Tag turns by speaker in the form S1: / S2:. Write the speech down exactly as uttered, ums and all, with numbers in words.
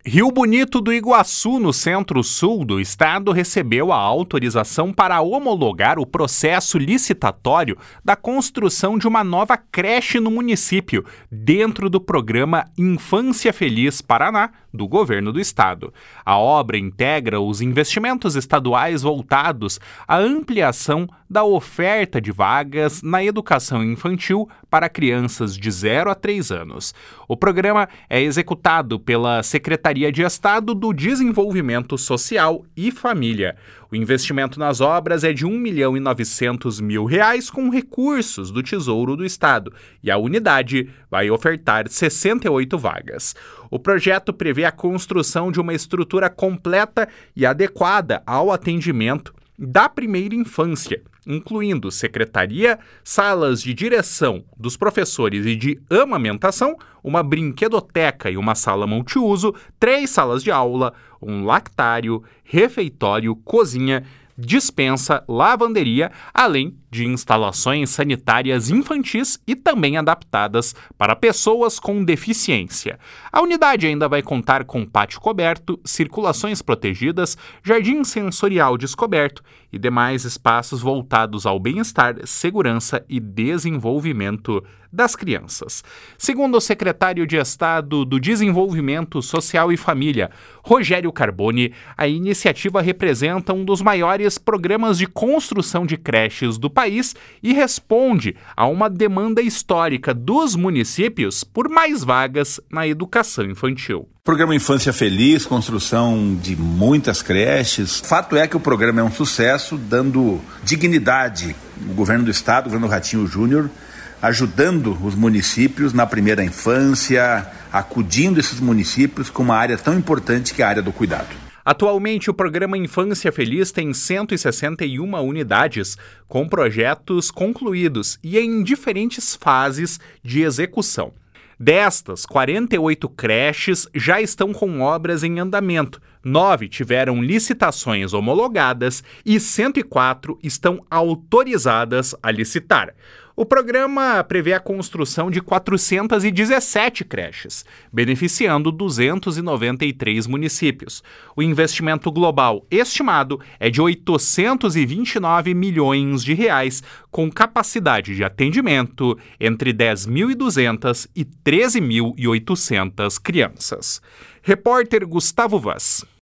S1: Rio Bonito do Iguaçu, no centro-sul do estado, recebeu a autorização para homologar o processo licitatório da construção de uma nova creche no município, dentro do programa Infância Feliz Paraná, do governo do estado. A obra integra os investimentos estaduais voltados à ampliação da oferta de vagas na educação infantil para crianças de zero a três anos. O programa é executado pela Secretaria de Estado do Desenvolvimento Social e Família. O investimento nas obras é de um milhão e novecentos mil reais com recursos do Tesouro do Estado e a unidade vai ofertar sessenta e oito vagas. O projeto prevê a construção de uma estrutura completa e adequada ao atendimento da primeira infância, incluindo secretaria, salas de direção dos professores e de amamentação, uma brinquedoteca e uma sala multiuso, três salas de aula, um lactário, refeitório, cozinha, dispensa, lavanderia, além de instalações sanitárias infantis e também adaptadas para pessoas com deficiência. A unidade ainda vai contar com pátio coberto, circulações protegidas, jardim sensorial descoberto e demais espaços voltados ao bem-estar, segurança e desenvolvimento das crianças. Segundo o secretário de Estado do Desenvolvimento Social e Família, Rogério Carboni, a iniciativa representa um dos maiores programas de construção de creches do país e responde a uma demanda histórica dos municípios por mais vagas na educação infantil.
S2: Programa Infância Feliz, construção de muitas creches. Fato é que o programa é um sucesso, dando dignidade ao governo do estado, o governo Ratinho Júnior, ajudando os municípios na primeira infância, acudindo esses municípios com uma área tão importante que é a área do cuidado.
S1: Atualmente, o programa Infância Feliz tem cento e sessenta e uma unidades, com projetos concluídos e em diferentes fases de execução. Destas, quarenta e oito creches já estão com obras em andamento, nove tiveram licitações homologadas e cento e quatro estão autorizadas a licitar. O programa prevê a construção de quatrocentas e dezessete creches, beneficiando duzentos e noventa e três municípios. O investimento global estimado é de oitocentos e vinte e nove milhões de reais, com capacidade de atendimento entre dez mil e duzentas e treze mil e oitocentas crianças. Repórter Gustavo Vaz.